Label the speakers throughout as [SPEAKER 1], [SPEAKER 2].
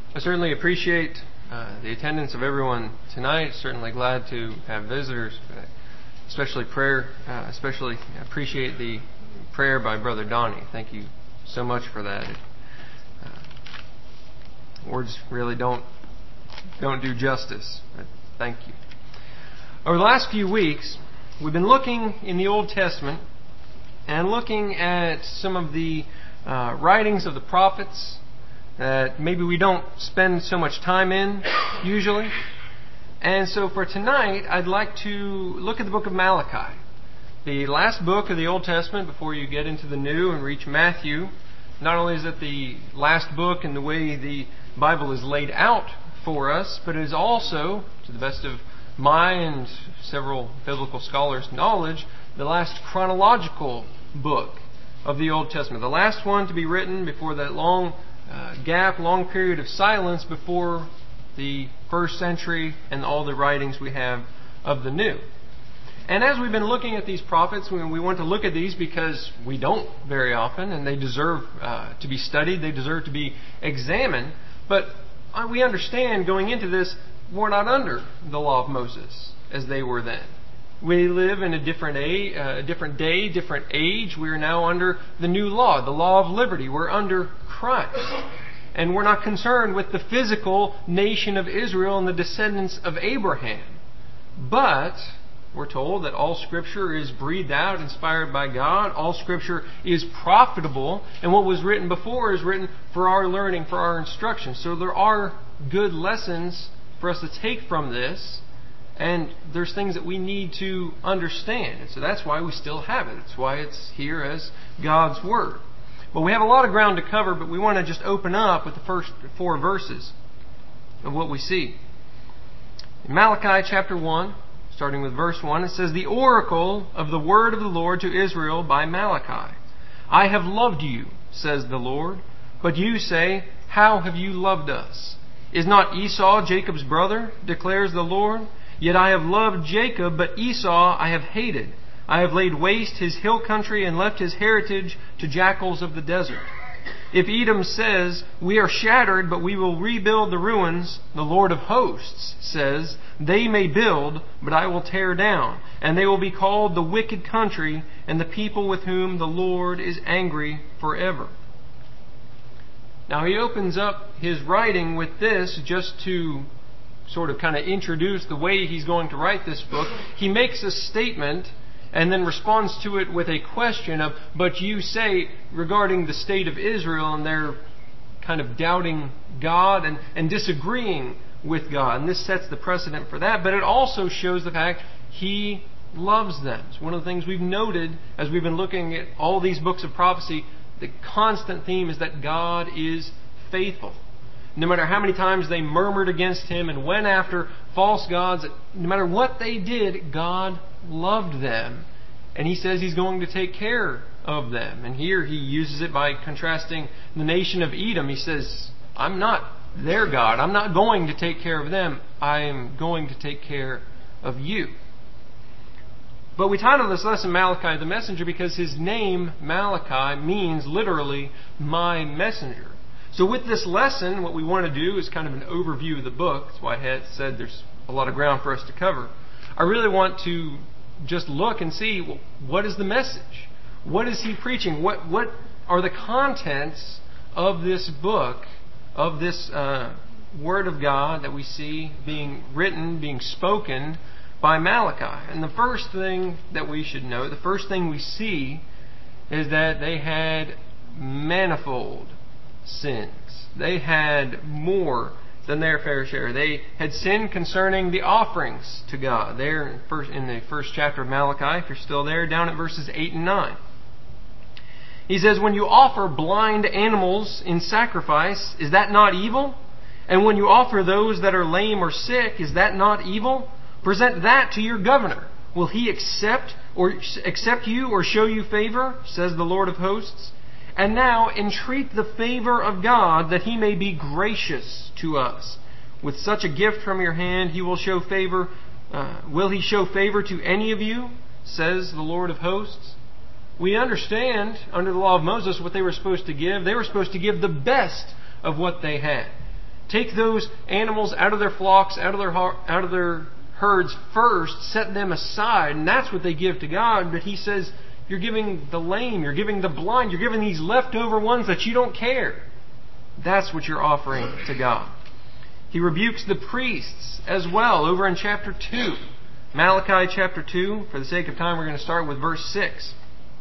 [SPEAKER 1] I certainly appreciate the attendance of everyone tonight. Certainly glad to have visitors, especially appreciate the prayer by Brother Donnie. Thank you so much for that. Words really don't do justice, but thank you. Over the last few weeks, we've been looking in the Old Testament and looking at some of the writings of the prophets that maybe we don't spend so much time in usually. And so for tonight, I'd like to look at the book of Malachi, the last book of the Old Testament before you get into the New and reach Matthew. Not only is it the last book in the way the Bible is laid out for us, but it is also, to the best of my and several biblical scholars' knowledge, the last chronological book of the Old Testament. The last one to be written before that long period of silence before the first century and all the writings we have of the New. And as we've been looking at these prophets, we want to look at these because we don't very often, and they deserve to be studied, they deserve to be examined. But we understand going into this, we're not under the law of Moses as they were then. We live in a different day, different age. We are now under the new law, the law of liberty. We're under Christ. And we're not concerned with the physical nation of Israel and the descendants of Abraham. But we're told that all Scripture is breathed out, inspired by God. All Scripture is profitable. And what was written before is written for our learning, for our instruction. So there are good lessons for us to take from this. And there's things that we need to understand. And so that's why we still have it. It's why it's here as God's Word. But we have a lot of ground to cover, but we want to just open up with the first 4 verses of what we see. In Malachi chapter 1, starting with verse 1, it says, "The oracle of the word of the Lord to Israel by Malachi. I have loved you, says the Lord. But you say, how have you loved us? Is not Esau Jacob's brother, declares the Lord? Yet I have loved Jacob, but Esau I have hated. I have laid waste his hill country and left his heritage to jackals of the desert. If Edom says, we are shattered, but we will rebuild the ruins, the Lord of hosts says, they may build, but I will tear down, and they will be called the wicked country, and the people with whom the Lord is angry forever." Now he opens up his writing with this just to sort of kind of introduce the way he's going to write this book. He makes a statement and then responds to it with a question of, but you say, regarding the state of Israel, and they're kind of doubting God and disagreeing with God. And this sets the precedent for that, but it also shows the fact He loves them. It's one of the things we've noted as we've been looking at all these books of prophecy. The constant theme is that God is faithful. No matter how many times they murmured against Him and went after false gods, no matter what they did, God loved them. And He says He's going to take care of them. And here He uses it by contrasting the nation of Edom. He says, I'm not their God. I'm not going to take care of them. I am going to take care of you. But we titled this lesson Malachi the Messenger because his name, Malachi, means literally, my messenger. So with this lesson, what we want to do is kind of an overview of the book. That's why I had said there's a lot of ground for us to cover. I really want to just look and see, well, what is the message? What is he preaching? What are the contents of this book, of this Word of God that we see being written, being spoken by Malachi? And the first thing that we should know, the first thing we see, is that they had manifold sins. They had more than their fair share. They had sinned concerning the offerings to God. There in the first chapter of Malachi, if you're still there, down at verses 8 and 9. He says, when you offer blind animals in sacrifice, is that not evil? And when you offer those that are lame or sick, is that not evil? Present that to your governor. Will he accept you or show you favor, says the Lord of hosts? And now entreat the favor of God that He may be gracious to us. With such a gift from your hand, He will show favor. Will He show favor to any of you, says the Lord of hosts? We understand under the law of Moses what they were supposed to give. They were supposed to give the best of what they had. take those animals out of their flocks, out of their herds first, set them aside, and that's what they give to God. But He says, you're giving the lame, you're giving the blind, you're giving these leftover ones that you don't care. That's what you're offering to God. He rebukes the priests as well over in chapter 2. Malachi chapter 2, for the sake of time, we're going to start with verse 6.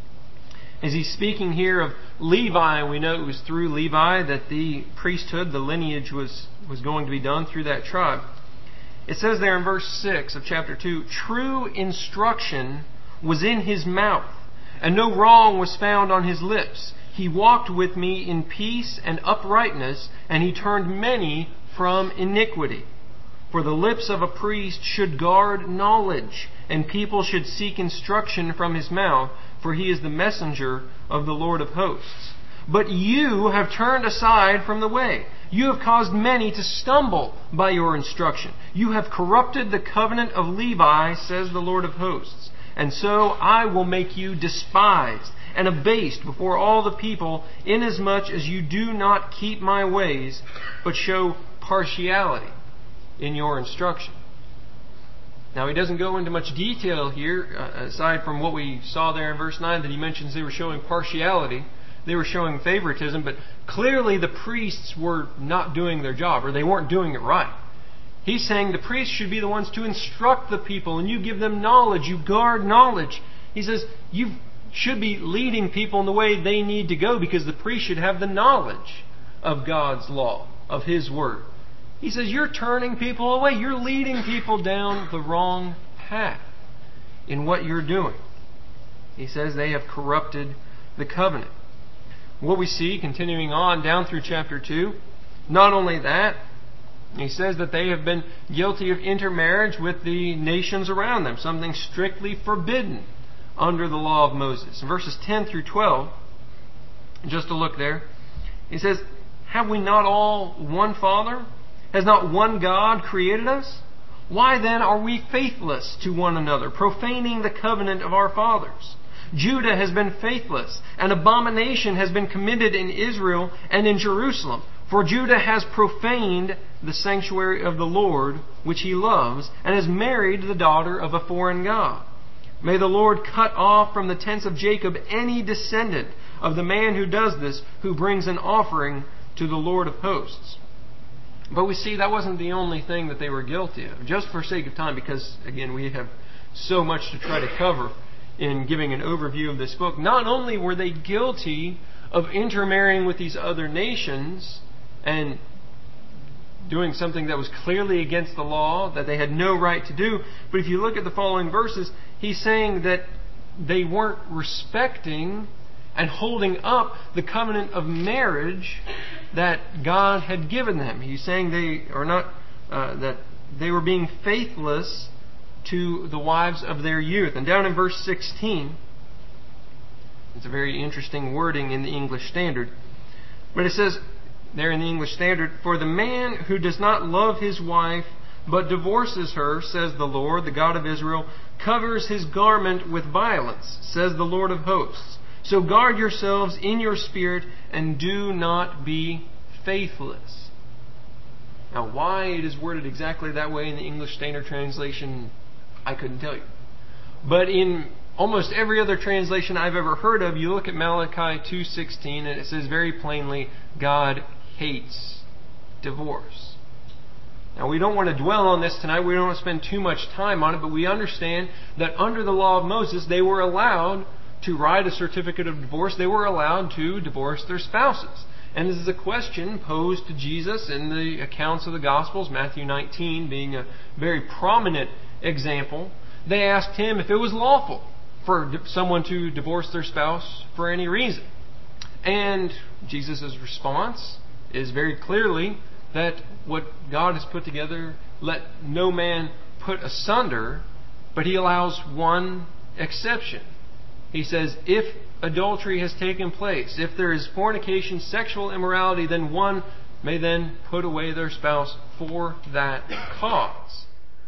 [SPEAKER 1] As he's speaking here of Levi, we know it was through Levi that the priesthood, the lineage was going to be done through that tribe. It says there in verse 6 of chapter 2, true instruction was in his mouth, and no wrong was found on his lips. He walked with me in peace and uprightness, and he turned many from iniquity. For the lips of a priest should guard knowledge, and people should seek instruction from his mouth, for he is the messenger of the Lord of hosts. But you have turned aside from the way. You have caused many to stumble by your instruction. You have corrupted the covenant of Levi, says the Lord of hosts. And so I will make you despised and abased before all the people, inasmuch as you do not keep my ways, but show partiality in your instruction. Now, he doesn't go into much detail here, aside from what we saw there in verse 9, that he mentions they were showing partiality. They were showing favoritism, but clearly the priests were not doing their job, or they weren't doing it right. He's saying the priests should be the ones to instruct the people, and you give them knowledge, you guard knowledge. He says you should be leading people in the way they need to go, because the priest should have the knowledge of God's law, of His Word. He says you're turning people away. You're leading people down the wrong path in what you're doing. He says they have corrupted the covenant. What we see, continuing on down through chapter 2, not only that, he says that they have been guilty of intermarriage with the nations around them, something strictly forbidden under the law of Moses. In verses 10 through 12, just to look there, he says, have we not all one Father? Has not one God created us? Why then are we faithless to one another, profaning the covenant of our fathers? Judah has been faithless. An abomination has been committed in Israel and in Jerusalem. For Judah has profaned the sanctuary of the Lord, which he loves, and has married the daughter of a foreign god. May the Lord cut off from the tents of Jacob any descendant of the man who does this, who brings an offering to the Lord of hosts. But we see that wasn't the only thing that they were guilty of. Just for sake of time, because, again, we have so much to try to cover in giving an overview of this book. Not only were they guilty of intermarrying with these other nations and doing something that was clearly against the law, that they had no right to do, but if you look at the following verses, he's saying that they weren't respecting and holding up the covenant of marriage that God had given them. He's saying they are not that they were being faithless to the wives of their youth. And down in verse 16, it's a very interesting wording in the English Standard, but it says there in the English Standard, for the man who does not love his wife but divorces her, says the Lord, the God of Israel, covers his garment with violence, says the Lord of hosts. So guard yourselves in your spirit and do not be faithless. Now, why it is worded exactly that way in the English Standard Translation, I couldn't tell you. But in almost every other translation I've ever heard of, you look at Malachi 2:16 and it says very plainly, God hates divorce. Now, we don't want to dwell on this tonight. We don't want to spend too much time on it, but we understand that under the law of Moses, they were allowed to write a certificate of divorce. They were allowed to divorce their spouses. And this is a question posed to Jesus in the accounts of the Gospels, Matthew 19 being a very prominent example. They asked him if it was lawful for someone to divorce their spouse for any reason. And Jesus' response is very clearly that what God has put together, let no man put asunder, but He allows one exception. He says, if adultery has taken place, if there is fornication, sexual immorality, then one may then put away their spouse for that cause.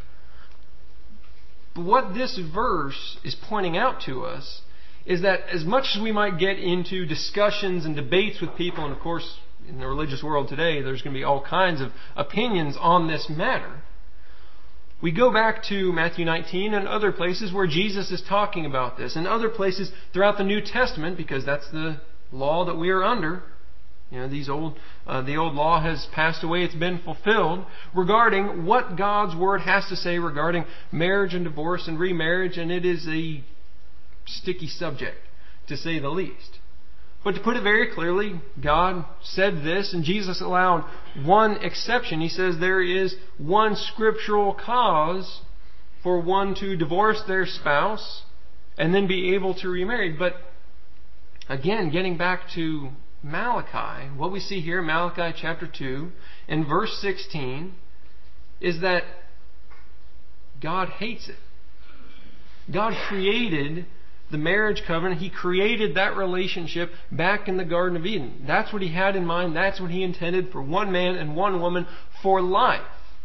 [SPEAKER 1] But what this verse is pointing out to us is that as much as we might get into discussions and debates with people, and of course in the religious world today, there's going to be all kinds of opinions on this matter. We go back to Matthew 19 and other places where Jesus is talking about this, and other places throughout the New Testament, because that's the law that we are under. The old law has passed away, it's been fulfilled, regarding what God's Word has to say regarding marriage and divorce and remarriage, and it is a sticky subject, to say the least. But to put it very clearly, God said this, and Jesus allowed one exception. He says there is one scriptural cause for one to divorce their spouse and then be able to remarry. But again, getting back to Malachi, what we see here in Malachi chapter 2 and verse 16 is that God hates it. God created the marriage covenant. He created that relationship back in the Garden of Eden. That's what He had in mind. That's what He intended for one man and one woman for life.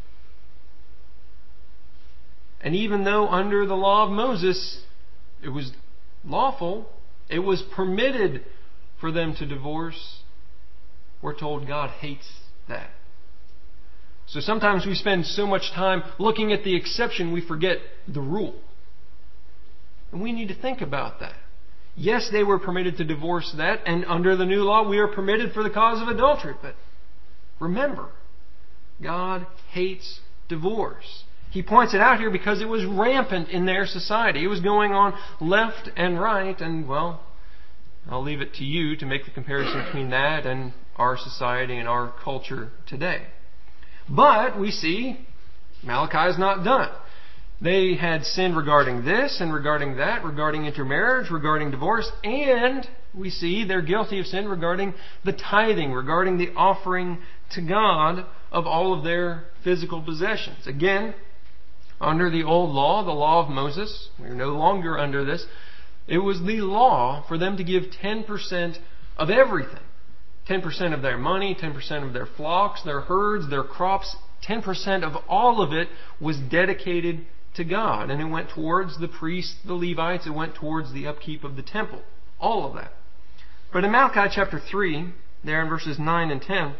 [SPEAKER 1] And even though under the law of Moses it was lawful, it was permitted for them to divorce, we're told God hates that. So sometimes we spend so much time looking at the exception we forget the rule. And we need to think about that. Yes, they were permitted to divorce that, and under the new law we are permitted for the cause of adultery. But remember, God hates divorce. He points it out here because it was rampant in their society. It was going on left and right, and well, I'll leave it to you to make the comparison between that and our society and our culture today. But we see Malachi is not done. They had sinned regarding this and regarding that, regarding intermarriage, regarding divorce, and we see they're guilty of sin regarding the tithing, regarding the offering to God of all of their physical possessions. Again, under the old law, the law of Moses, we're no longer under this. It was the law for them to give 10% of everything. 10% of their money, 10% of their flocks, their herds, their crops. 10% of all of it was dedicated to God. And it went towards the priests, the Levites. It went towards the upkeep of the temple. All of that. But in Malachi chapter 3, there in verses 9 and 10,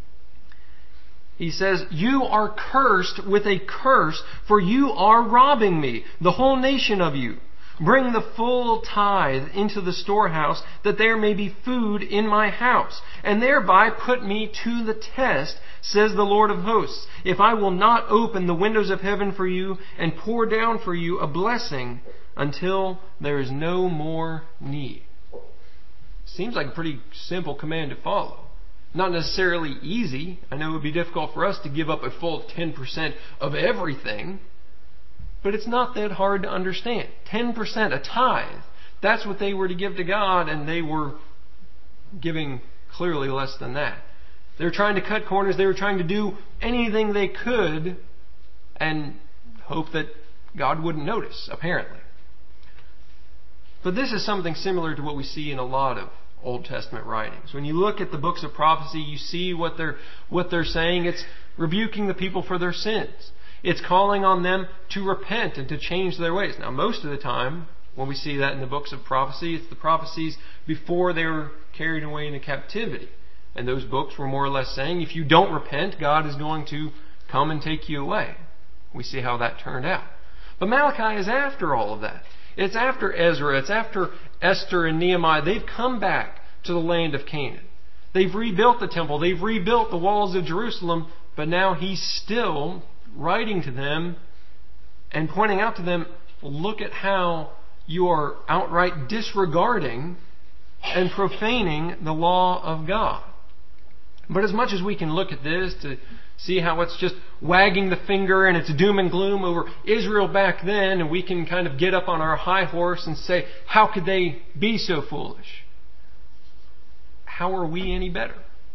[SPEAKER 1] he says, "You are cursed with a curse, for you are robbing me, the whole nation of you. Bring the full tithe into the storehouse, that there may be food in my house, and thereby put me to the test, says the Lord of hosts, if I will not open the windows of heaven for you and pour down for you a blessing until there is no more need." Seems like a pretty simple command to follow. Not necessarily easy. I know it would be difficult for us to give up a full 10% of everything. But it's not that hard to understand. 10%, a tithe. That's what they were to give to God, and they were giving clearly less than that. They were trying to cut corners. They were trying to do anything they could and hope that God wouldn't notice, apparently. But this is something similar to what we see in a lot of Old Testament writings. When you look at the books of prophecy, you see what they're saying. It's rebuking the people for their sins. It's calling on them to repent and to change their ways. Now, most of the time, when we see that in the books of prophecy, it's the prophecies before they were carried away into captivity. And those books were more or less saying, if you don't repent, God is going to come and take you away. We see how that turned out. But Malachi is after all of that. It's after Ezra. It's after Esther and Nehemiah. They've come back to the land of Canaan. They've rebuilt the temple. They've rebuilt the walls of Jerusalem. But now he's still writing to them and pointing out to them, look at how you are outright disregarding and profaning the law of God. But as much as we can look at this to see how it's just wagging the finger and it's doom and gloom over Israel back then, and we can kind of get up on our high horse and say, how could they be so foolish? How are we any better?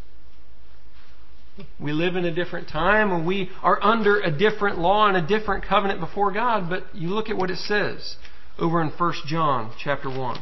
[SPEAKER 1] We live in a different time and we are under a different law and a different covenant before God. But you look at what it says over in 1 John chapter 1.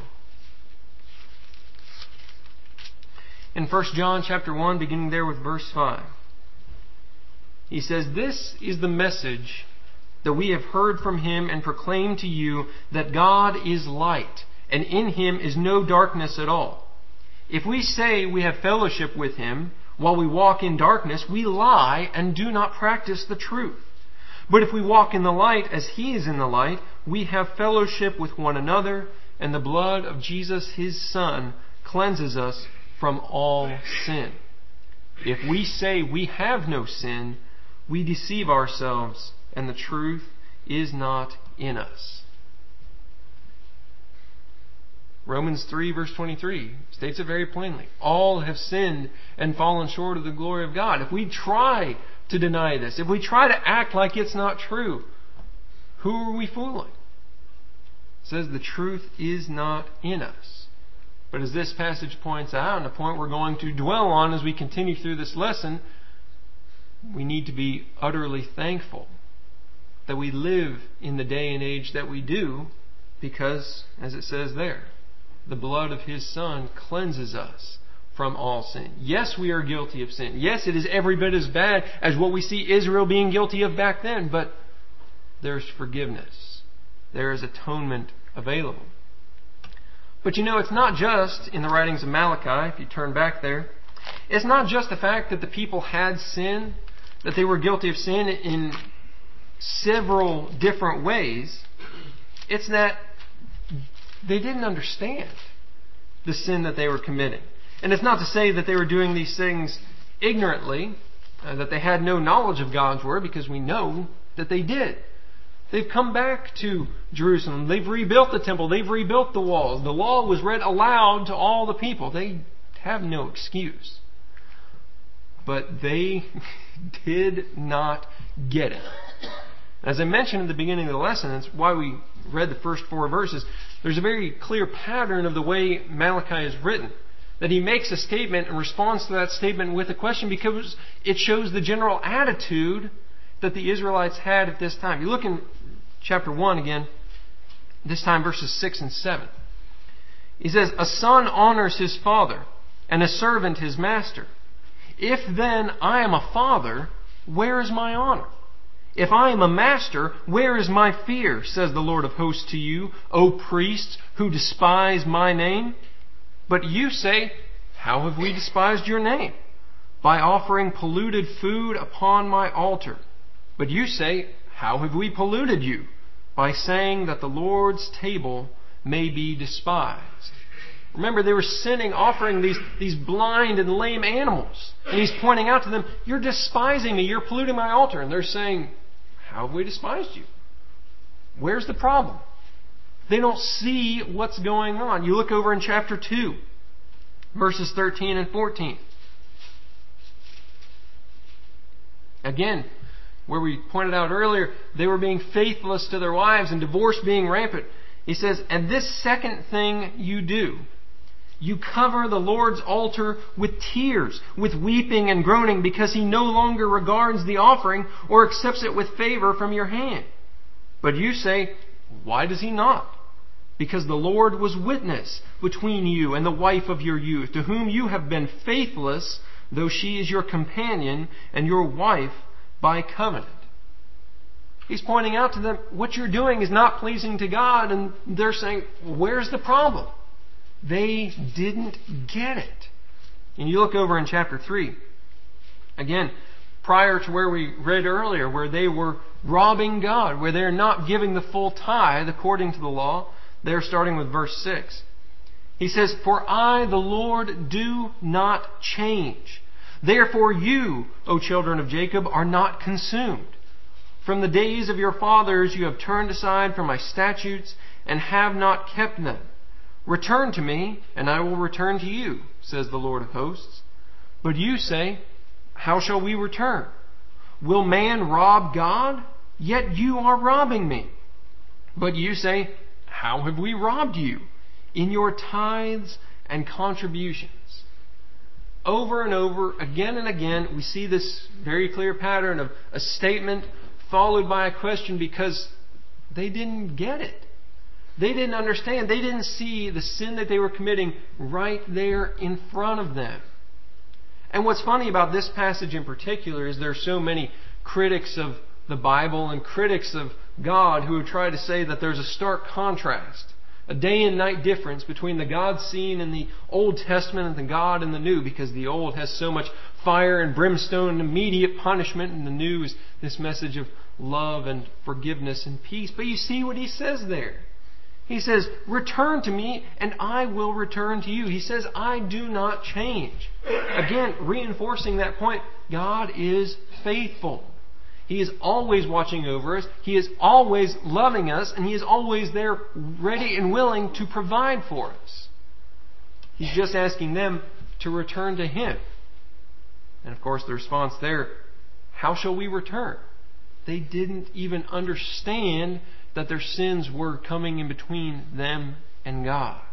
[SPEAKER 1] In 1 John chapter 1, beginning there with verse 5. He says, "This is the message that we have heard from Him and proclaim to you, that God is light, and in Him is no darkness at all. If we say we have fellowship with Him, while we walk in darkness, we lie and do not practice the truth. But if we walk in the light as He is in the light, we have fellowship with one another, and the blood of Jesus, His Son, cleanses us from all sin. If we say we have no sin, we deceive ourselves, and the truth is not in us. Romans 3 verse 23 states it very plainly. All have sinned and fallen short of the glory of God. If we try to deny this, if we try to act like it's not true, who are we fooling? It says the truth is not in us. But as this passage points out, and a point we're going to dwell on as we continue through this lesson, we need to be utterly thankful that we live in the day and age that we do, because, as it says there, the blood of His Son cleanses us from all sin. Yes, we are guilty of sin. Yes, it is every bit as bad as what we see Israel being guilty of back then, but there's forgiveness. There is atonement available. But it's not just in the writings of Malachi, if you turn back there, it's not just the fact that the people had sin, that they were guilty of sin in several different ways. It's that they didn't understand the sin that they were committing. And it's not to say that they were doing these things ignorantly, that they had no knowledge of God's Word, because we know that they did. They've come back to Jerusalem. They've rebuilt the temple. They've rebuilt the walls. The law was read aloud to all the people. They have no excuse. But they did not get it. As I mentioned at the beginning of the lesson, that's why we read the first 4 verses. There's a very clear pattern of the way Malachi is written. That he makes a statement and responds to that statement with a question, because it shows the general attitude that the Israelites had at this time. You look in chapter 1 again, this time verses 6 and 7. He says, "A son honors his father, and a servant his master. If then I am a father, where is my honor? If I am a master, where is my fear, says the Lord of hosts to you, O priests who despise my name? But you say, how have we despised your name? By offering polluted food upon my altar. But you say, how have we polluted you? By saying that the Lord's table may be despised." Remember, they were sinning, offering these blind and lame animals. And He's pointing out to them, you're despising me, you're polluting my altar. And they're saying, how have we despised you? Where's the problem? They don't see what's going on. You look over in chapter 2, verses 13 and 14. Again, where we pointed out earlier, they were being faithless to their wives and divorce being rampant. He says, "And this second thing you do, you cover the Lord's altar with tears, with weeping and groaning, because He no longer regards the offering or accepts it with favor from your hand. But you say, why does He not? Because the Lord was witness between you and the wife of your youth, to whom you have been faithless, though she is your companion and your wife by covenant." He's pointing out to them, what you're doing is not pleasing to God, and they're saying, where's the problem? They didn't get it. And you look over in chapter 3. Again, prior to where we read earlier, where they were robbing God, where they're not giving the full tithe according to the law, they're starting with verse 6. He says, "For I, the Lord, do not change. Therefore you, O children of Jacob, are not consumed. From the days of your fathers you have turned aside from my statutes and have not kept them. Return to me, and I will return to you, says the Lord of hosts. But you say, how shall we return? Will man rob God? Yet you are robbing me. But you say, how have we robbed you? In your tithes and contributions." Over and over, again and again, we see this very clear pattern of a statement followed by a question, because they didn't get it. They didn't understand. They didn't see the sin that they were committing right there in front of them. And what's funny about this passage in particular is there are so many critics of the Bible and critics of God who have tried to say that there's a stark contrast, a day and night difference between the God seen in the Old Testament and the God in the New, because the Old has so much fire and brimstone and immediate punishment. And the new is this message of love and forgiveness and peace. But you see what he says there. He says, return to me and I will return to you. He says, I do not change. Again, reinforcing that point, God is faithful. He is always watching over us. He is always loving us. And He is always there ready and willing to provide for us. He's just asking them to return to Him. And of course the response there, how shall we return? They didn't even understand that their sins were coming in between them and God.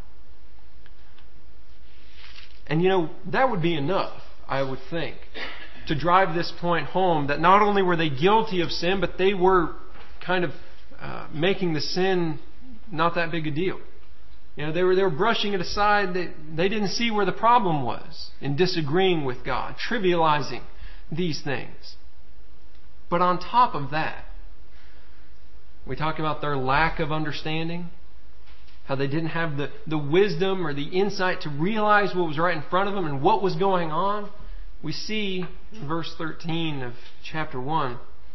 [SPEAKER 1] And that would be enough, I would think, to drive this point home, that not only were they guilty of sin, but they were kind of making the sin not that big a deal. They were brushing it aside. They didn't see where the problem was in disagreeing with God, trivializing these things. But on top of that, we talk about their lack of understanding, how they didn't have the wisdom or the insight to realize what was right in front of them and what was going on. We see in verse 13 of chapter 1,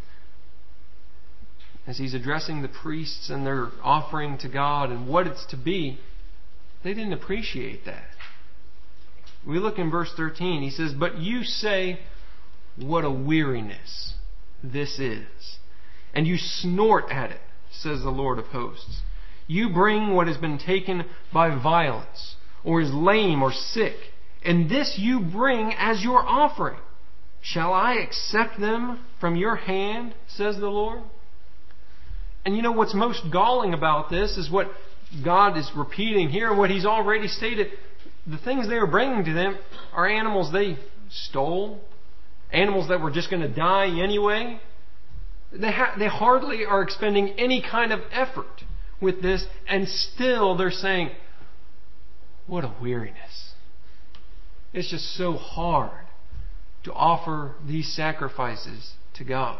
[SPEAKER 1] as he's addressing the priests and their offering to God and what it's to be, they didn't appreciate that. We look in verse 13, he says, but you say, what a weariness this is. And you snort at it, says the Lord of hosts. You bring what has been taken by violence, or is lame or sick, and this you bring as your offering. Shall I accept them from your hand, says the Lord? And what's most galling about this is what God is repeating here, what He's already stated. The things they are bringing to them are animals they stole, animals that were just going to die anyway. They hardly are expending any kind of effort with this, and still they're saying, what a weariness. It's just so hard to offer these sacrifices to God.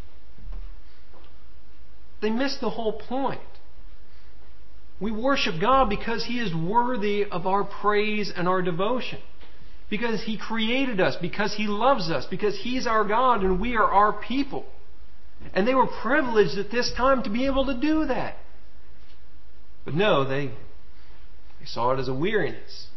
[SPEAKER 1] They miss the whole point. We worship God because He is worthy of our praise and our devotion. Because He created us, because He loves us, because He's our God and we are our people. And they were privileged at this time to be able to do that. But no, they saw it as a weariness.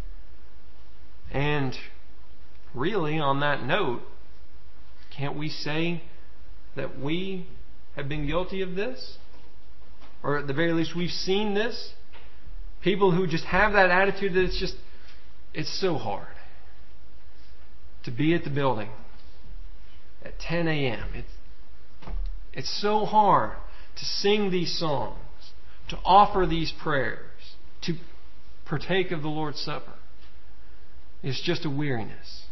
[SPEAKER 1] And really, on that note, can't we say that we have been guilty of this? Or at the very least, we've seen this. People who just have that attitude that it's so hard to be at the building at 10 a.m. It's so hard to sing these songs, to offer these prayers, to partake of the Lord's Supper. It's just a weariness.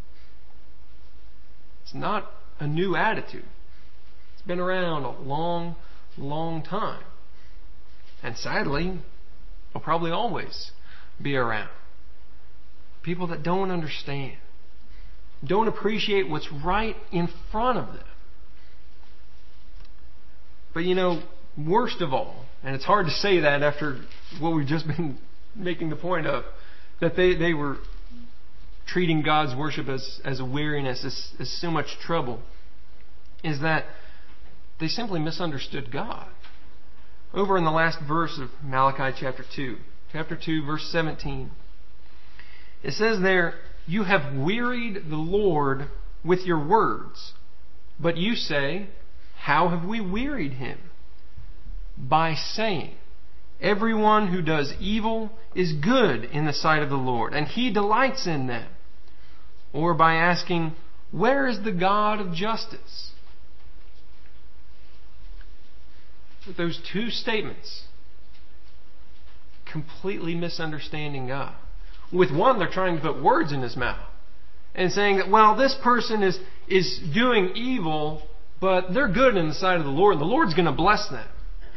[SPEAKER 1] It's not a new attitude. It's been around a long, long time. And sadly, will probably always be around. People that don't understand, don't appreciate what's right in front of them. But worst of all, and it's hard to say that after what we've just been making the point of, that they were treating God's worship as a weariness, as so much trouble, is that they simply misunderstood God. Over in the last verse of Malachi chapter 2, verse 17, it says there, you have wearied the Lord with your words, but you say, how have we wearied Him? By saying, everyone who does evil is good in the sight of the Lord, and He delights in them. Or by asking, where is the God of justice? With those two statements, completely misunderstanding God. With one, they're trying to put words in His mouth and saying that, well, this person is doing evil, but they're good in the sight of the Lord. The Lord's going to bless them.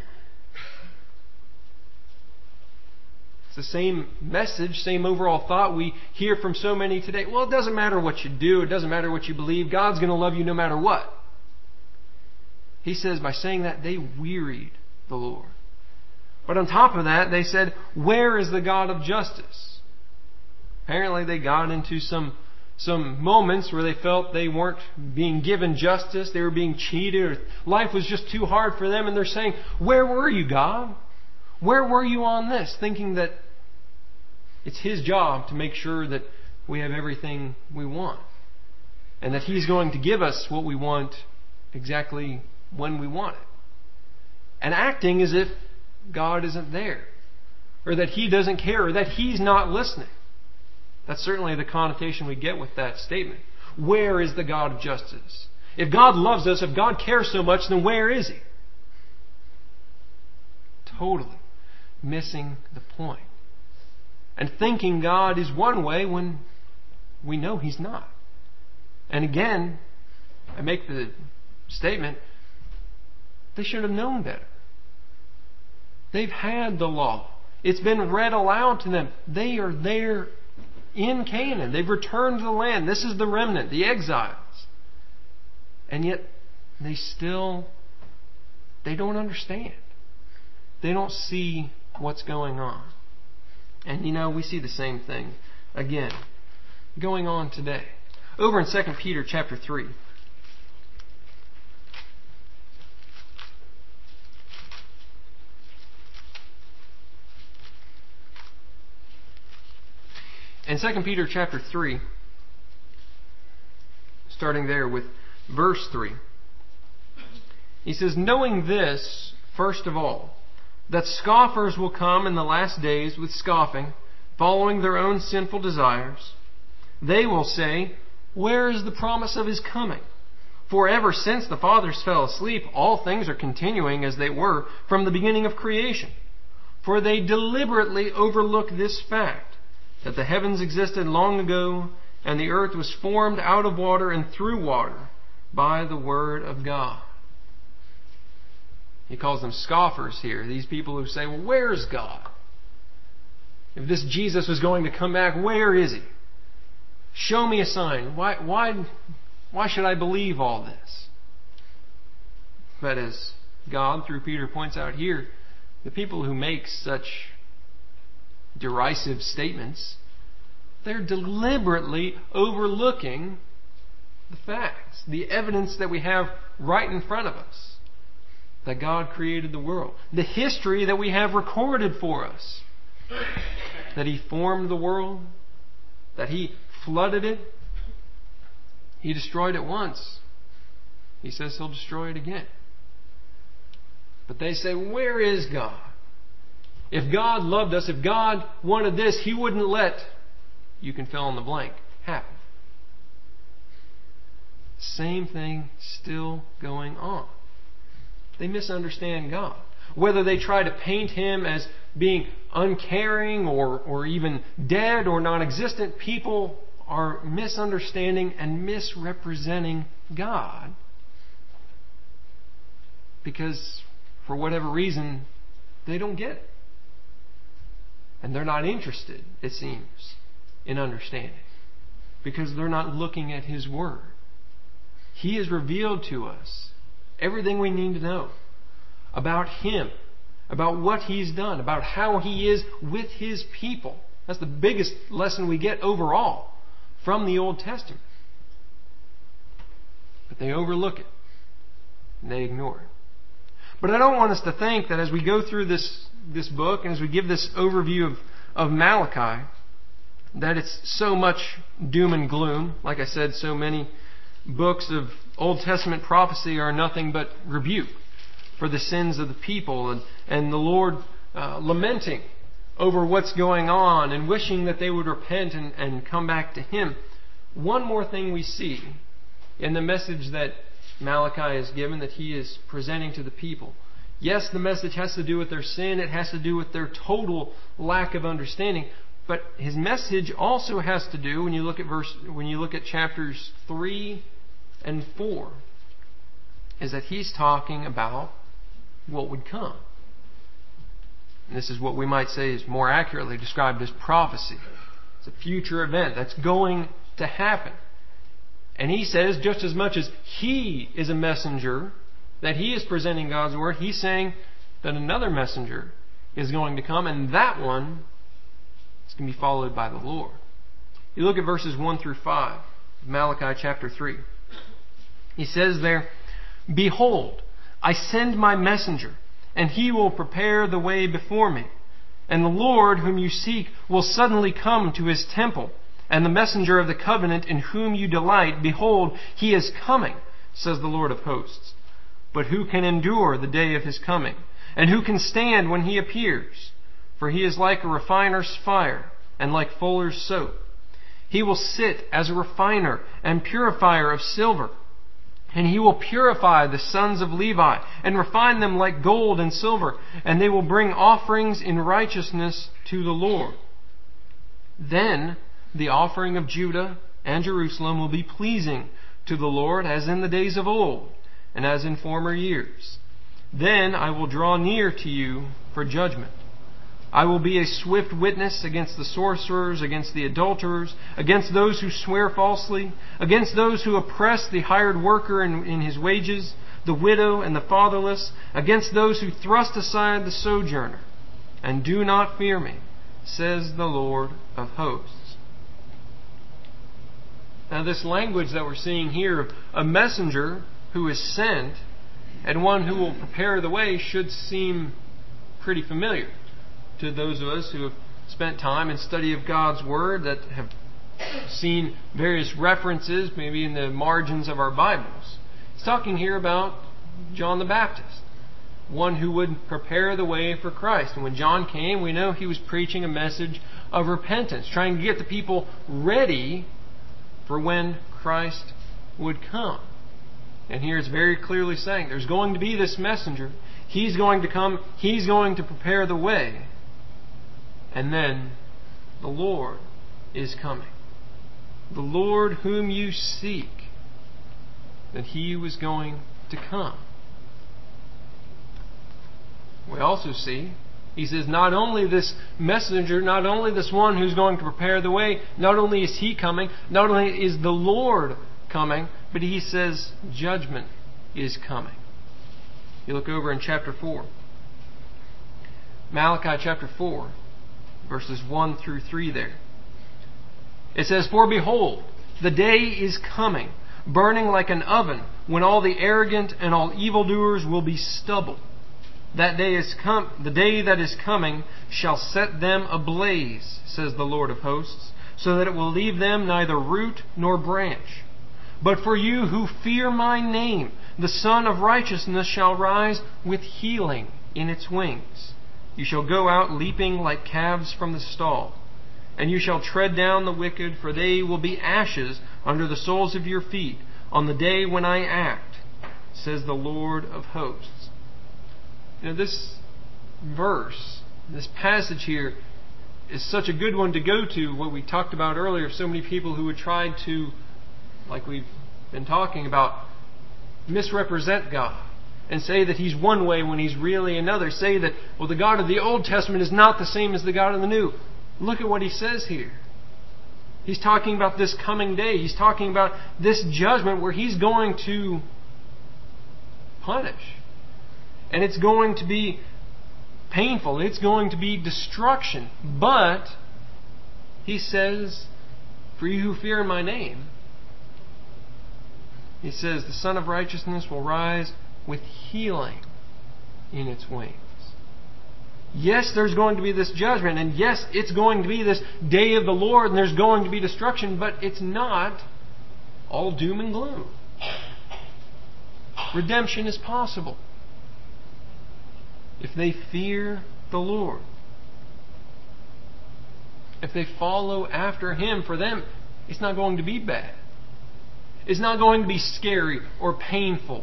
[SPEAKER 1] It's the same message, same overall thought we hear from so many today. Well, it doesn't matter what you do. It doesn't matter what you believe. God's going to love you no matter what. He says by saying that, they wearied the Lord. But on top of that, they said, where is the God of justice? Apparently they got into some some moments where they felt they weren't being given justice, they were being cheated, or life was just too hard for them, and they're saying, "Where were you, God? Where were you on this?" Thinking that it's His job to make sure that we have everything we want, and that He's going to give us what we want exactly when we want it. And acting as if God isn't there, or that He doesn't care, or that He's not listening. That's certainly the connotation we get with that statement. Where is the God of justice? If God loves us, if God cares so much, then where is He? Totally missing the point. And thinking God is one way when we know He's not. And again, I make the statement, they should have known better. They've had the law. It's been read aloud to them. They are there in Canaan. They've returned to the land. This is the remnant, the exiles. And yet, they don't understand. They don't see what's going on. And we see the same thing again going on today. Over in 2 Peter chapter 3. In 2 Peter chapter 3, starting there with verse 3, he says, "Knowing this, first of all, that scoffers will come in the last days with scoffing, following their own sinful desires. They will say, 'Where is the promise of His coming?' For ever since the fathers fell asleep, all things are continuing as they were from the beginning of creation. For they deliberately overlook this fact, that the heavens existed long ago, and the earth was formed out of water and through water by the word of God." He calls them scoffers here. These people who say, "Well, where's God? If this Jesus was going to come back, where is He? Show me a sign. Why should I believe all this?" But as God, through Peter, points out here, the people who make such derisive statements, they're deliberately overlooking the facts, the evidence that we have right in front of us, that God created the world, the history that we have recorded for us, that He formed the world, that He flooded it, He destroyed it once. He says He'll destroy it again. But they say, "Where is God? If God loved us, if God wanted this, He wouldn't let," you can fill in the blank, happen. Same thing still going on. They misunderstand God. Whether they try to paint Him as being uncaring or even dead or non-existent, people are misunderstanding and misrepresenting God because, for whatever reason, they don't get it. And they're not interested, it seems, in understanding, because they're not looking at His Word. He has revealed to us everything we need to know about Him, about what He's done, about how He is with His people. That's the biggest lesson we get overall from the Old Testament. But they overlook it, and they ignore it. But I don't want us to think that as we go through this book and as we give this overview of Malachi, that it's so much doom and gloom. Like I said, so many books of Old Testament prophecy are nothing but rebuke for the sins of the people, and the Lord lamenting over what's going on and wishing that they would repent and come back to Him. One more thing we see in the message that Malachi is given, that he is presenting to the people. Yes, the message has to do with their sin. It has to do with their total lack of understanding. But his message also has to do, when you look at chapters 3 and 4, is that he's talking about what would come. And this is what we might say is more accurately described as prophecy. It's a future event that's going to happen. And he says, just as much as he is a messenger, that he is presenting God's Word, he's saying that another messenger is going to come, and that one is going to be followed by the Lord. You look at verses 1 through 5. Malachi chapter 3. He says there, "Behold, I send my messenger, and he will prepare the way before me. And the Lord whom you seek will suddenly come to his temple. And the messenger of the covenant in whom you delight, behold, he is coming, says the Lord of hosts. But who can endure the day of his coming? And who can stand when he appears? For he is like a refiner's fire, and like fuller's soap. He will sit as a refiner and purifier of silver. And he will purify the sons of Levi, and refine them like gold and silver, and they will bring offerings in righteousness to the Lord. Then the offering of Judah and Jerusalem will be pleasing to the Lord, as in the days of old, and as in former years. Then I will draw near to you for judgment. I will be a swift witness against the sorcerers, against the adulterers, against those who swear falsely, against those who oppress the hired worker in his wages, the widow and the fatherless, against those who thrust aside the sojourner. And do not fear me, says the Lord of hosts." Now this language that we're seeing here of a messenger who is sent and one who will prepare the way should seem pretty familiar to those of us who have spent time in study of God's Word, that have seen various references maybe in the margins of our Bibles. It's talking here about John the Baptist, one who would prepare the way for Christ. And when John came, we know he was preaching a message of repentance, trying to get the people ready for when Christ would come. And here it's very clearly saying there's going to be this messenger. He's going to come. He's going to prepare the way. And then the Lord is coming. The Lord whom you seek, that He was going to come. We also see, He says, not only this messenger, not only this one who's going to prepare the way, not only is He coming, not only is the Lord coming, but He says judgment is coming. You look over in chapter 4. Malachi chapter 4. Verses 1 through 3 there. It says, "For behold, the day is coming, burning like an oven, when all the arrogant and all evildoers will be stubble. The day that is coming shall set them ablaze, says the Lord of hosts, so that it will leave them neither root nor branch. But for you who fear my name, the Son of Righteousness shall rise with healing in its wings. You shall go out leaping like calves from the stall. And you shall tread down the wicked, for they will be ashes under the soles of your feet on the day when I act, says the Lord of hosts." You know, this verse, this passage here, is such a good one to go to. What we talked about earlier, so many people who would try to, like we've been talking about, misrepresent God and say that He's one way when He's really another. Say that, well, the God of the Old Testament is not the same as the God of the New. Look at what He says here. He's talking about this coming day. He's talking about this judgment where He's going to punish. And it's going to be painful. It's going to be destruction. But He says, "For you who fear my name," He says, "the Son of Righteousness will rise with healing in its wings." Yes, there's going to be this judgment, and yes, it's going to be this day of the Lord, and there's going to be destruction, but it's not all doom and gloom. Redemption is possible if they fear the Lord. If they follow after Him, for them, it's not going to be bad. It's not going to be scary or painful.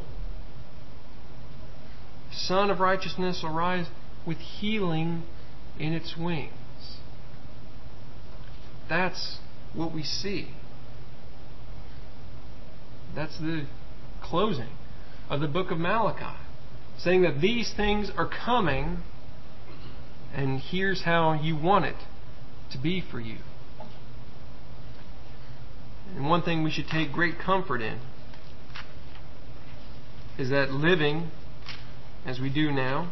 [SPEAKER 1] Son of Righteousness will rise with healing in its wings. That's what we see. That's the closing of the book of Malachi, saying that these things are coming, and here's how you want it to be for you. And one thing we should take great comfort in is that living as we do now,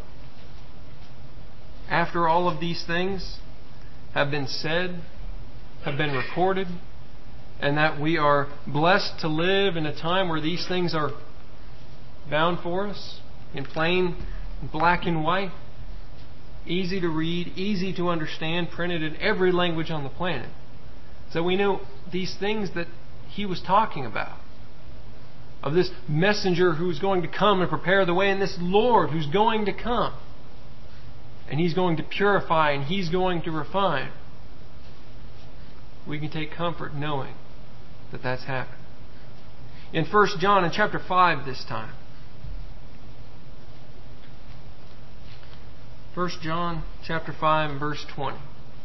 [SPEAKER 1] after all of these things have been said, have been recorded, and that we are blessed to live in a time where these things are bound for us in plain black and white, easy to read, easy to understand, printed in every language on the planet. So we know these things that he was talking about, of this messenger who's going to come and prepare the way, and this Lord who's going to come. And He's going to purify and He's going to refine. We can take comfort knowing that that's happened. In 1 John, in chapter 5 this time. 1 John chapter 5 and verse 20. It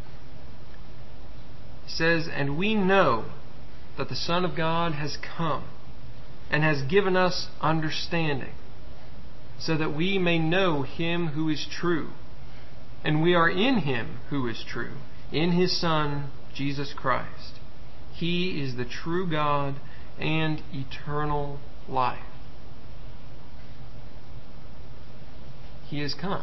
[SPEAKER 1] says, "And we know that the Son of God has come and has given us understanding, so that we may know Him who is true. And we are in Him who is true, in His Son, Jesus Christ. He is the true God and eternal life." He has come.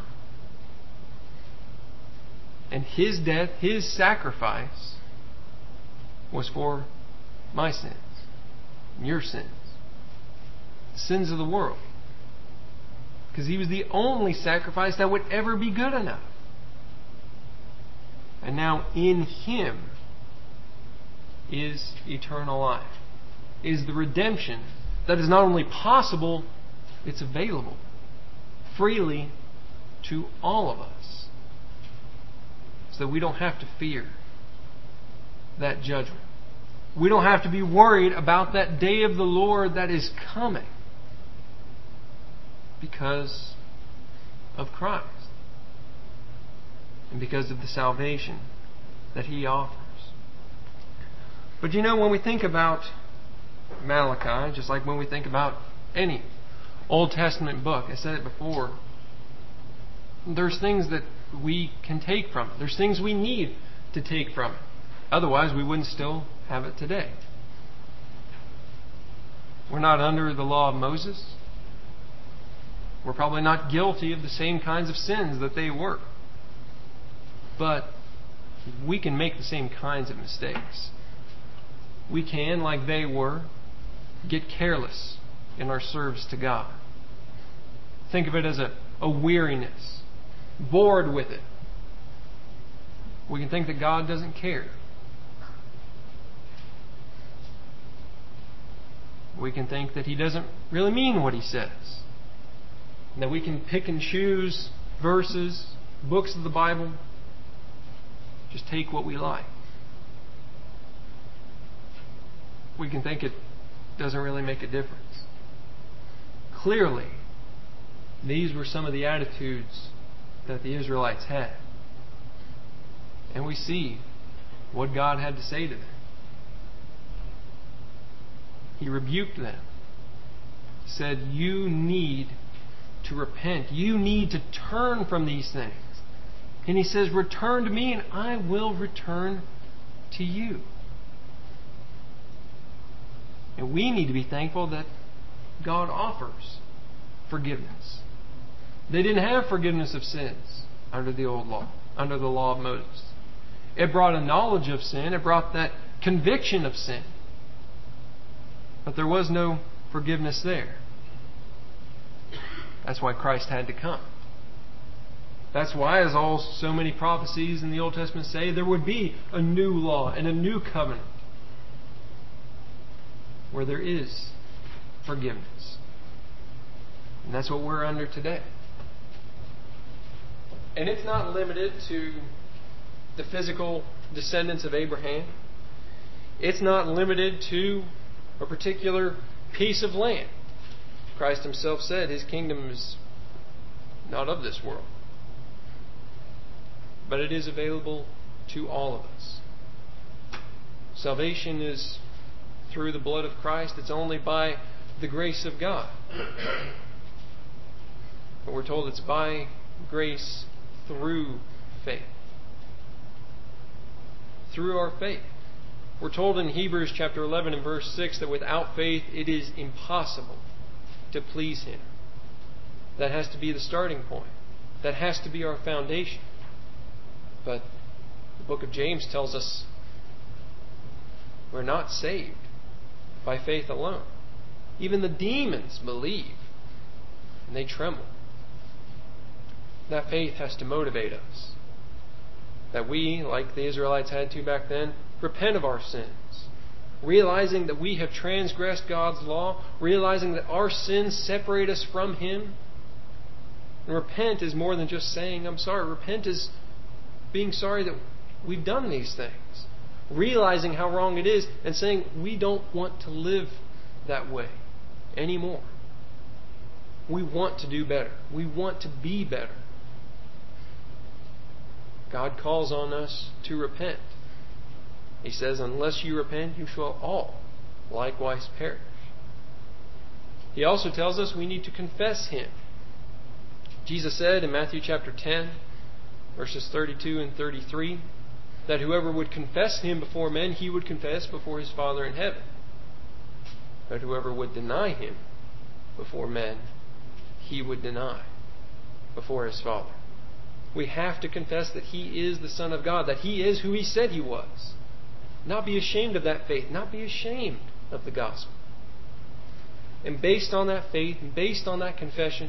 [SPEAKER 1] And His death, His sacrifice, was for my sins, and your sins, the sins of the world. Because He was the only sacrifice that would ever be good enough. And now in Him is eternal life, is the redemption that is not only possible, it's available freely to all of us. So we don't have to fear that judgment. We don't have to be worried about that day of the Lord that is coming, because of Christ and because of the salvation that He offers. But you know, when we think about Malachi, just like when we think about any Old Testament book, I said it before, there's things that we can take from it. There's things we need to take from it. Otherwise, we wouldn't still have it today. We're not under the law of Moses. We're probably not guilty of the same kinds of sins that they were. But we can make the same kinds of mistakes. We can, like they were, get careless in our service to God. Think of it as a weariness. Bored with it. We can think that God doesn't care. We can think that He doesn't really mean what He says. And that we can pick and choose verses, books of the Bible, just take what we like. We can think it doesn't really make a difference. Clearly, these were some of the attitudes that the Israelites had. And we see what God had to say to them. He rebuked them. Said, you need to repent. You need to turn from these things. And He says, return to me and I will return to you. And we need to be thankful that God offers forgiveness. They didn't have forgiveness of sins under the old law, under the law of Moses. It brought a knowledge of sin. It brought that conviction of sin. But there was no forgiveness there. That's why Christ had to come. That's why, as so many prophecies in the Old Testament say, there would be a new law and a new covenant where there is forgiveness. And that's what we're under today. And it's not limited to the physical descendants of Abraham. It's not limited to a particular piece of land. Christ Himself said His kingdom is not of this world. But it is available to all of us. Salvation is through the blood of Christ. It's only by the grace of God. But we're told it's by grace through faith. Through our faith. We're told in Hebrews chapter 11 and verse 6 that without faith it is impossible to please Him. That has to be the starting point. That has to be our foundation. But the book of James tells us We're not saved by faith alone. Even the demons believe, and they tremble. That faith has to motivate us. That we, like the Israelites had to back then, repent of our sins. Realizing that we have transgressed God's law. Realizing that our sins separate us from Him. And repent is more than just saying, I'm sorry. Repent is being sorry that we've done these things. Realizing how wrong it is and saying, we don't want to live that way anymore. We want to do better. We want to be better. God calls on us to repent. He says, unless you repent, you shall all likewise perish. He also tells us we need to confess Him. Jesus said in Matthew chapter 10, verses 32 and 33, that whoever would confess Him before men, He would confess before His Father in heaven. But whoever would deny Him before men, He would deny before His Father. We have to confess that He is the Son of God, that He is who He said He was. Not be ashamed of that faith, not be ashamed of the gospel. And based on that faith, and based on that confession,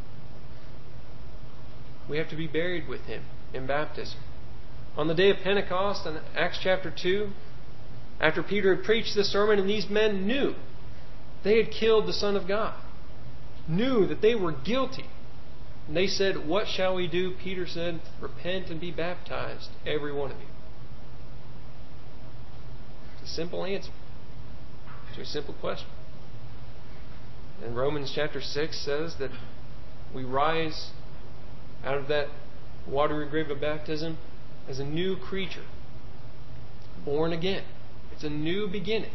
[SPEAKER 1] we have to be buried with Him in baptism. On the day of Pentecost, in Acts chapter 2, after Peter had preached this sermon, and these men knew they had killed the Son of God, knew that they were guilty. And they said, what shall we do? Peter said, repent and be baptized, every one of you. It's a simple answer to a simple question. And Romans chapter 6 says that we rise out of that watery grave of baptism as a new creature, born again. It's a new beginning.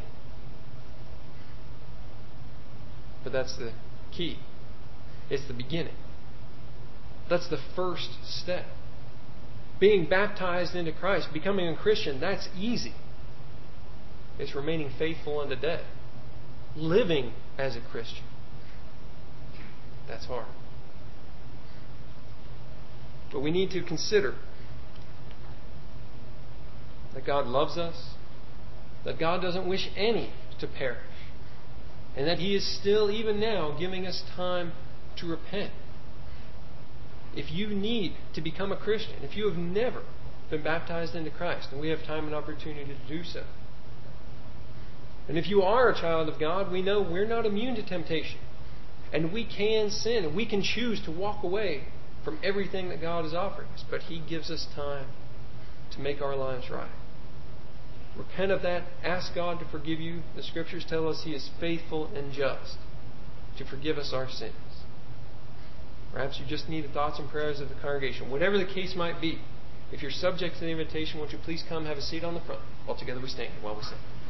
[SPEAKER 1] But that's the key. It's the beginning. That's the first step. Being baptized into Christ, becoming a Christian, that's easy. It's remaining faithful unto death. Living as a Christian, that's hard. But we need to consider that God loves us, that God doesn't wish any to perish, and that He is still, even now, giving us time to repent. If you need to become a Christian, if you have never been baptized into Christ, then we have time and opportunity to do so. And if you are a child of God, we know we're not immune to temptation. And we can sin, and we can choose to walk away from everything that God is offering us. But He gives us time to make our lives right. Repent of that. Ask God to forgive you. The Scriptures tell us He is faithful and just to forgive us our sins. Perhaps you just need the thoughts and prayers of the congregation. Whatever the case might be, if you're subject to the invitation, won't you please come have a seat on the front? All together we stand while we sing.